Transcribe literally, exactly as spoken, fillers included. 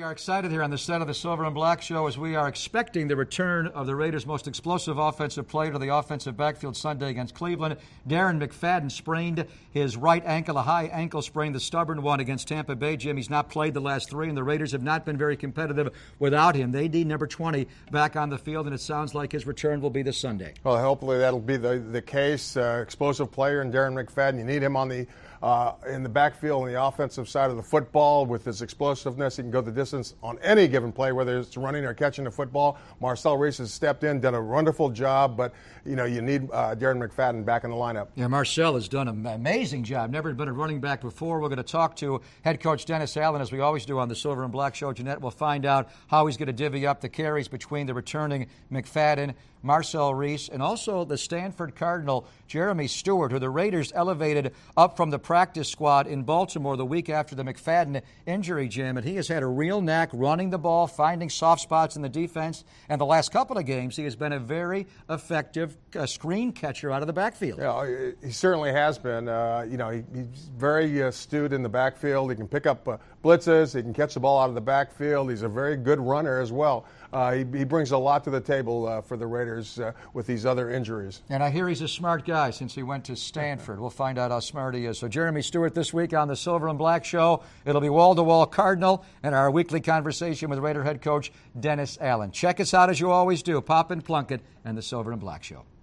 We are excited here on the set of the Silver and Black Show as we are expecting the return of the Raiders' most explosive offensive player to the offensive backfield Sunday against Cleveland. Darren McFadden sprained his right ankle, a high ankle sprain, the stubborn one against Tampa Bay. Jim, he's not played the last three, and the Raiders have not been very competitive without him. They need number twenty back on the field, and it sounds like his return will be this Sunday. Well, hopefully that'll be the, the case. Uh, explosive player in Darren McFadden. You need him on the Uh, in the backfield on the offensive side of the football with his explosiveness. He can go the distance on any given play, whether it's running or catching the football. Marcel Reese has stepped in, done a wonderful job, but you know you need uh, Darren McFadden back in the lineup. Yeah, Marcel has done an amazing job. Never been a running back before. We're going to talk to head coach Dennis Allen, as we always do on the Silver and Black Show. Jeanette will find out how he's going to divvy up the carries between the returning McFadden, Marcel Reese, and also the Stanford Cardinal, Jeremy Stewart, who the Raiders elevated up from the practice squad in Baltimore the week after the McFadden injury, Jim. And he has had a real knack running the ball, finding soft spots in the defense. And the last couple of games, he has been a very effective uh, screen catcher out of the backfield. Yeah, he certainly has been. Uh, you know, he, he's very astute in the backfield. He can pick up uh, blitzes. He can catch the ball out of the backfield. He's a very good runner as well. Uh, he, he brings a lot to the table uh, for the Raiders uh, with these other injuries. And I hear he's a smart guy since he went to Stanford. We'll find out how smart he is. So Jeremy Stewart this week on the Silver and Black Show. It'll be wall-to-wall Cardinal and our weekly conversation with Raider head coach Dennis Allen. Check us out as you always do. Pop and Plunkett and the Silver and Black Show.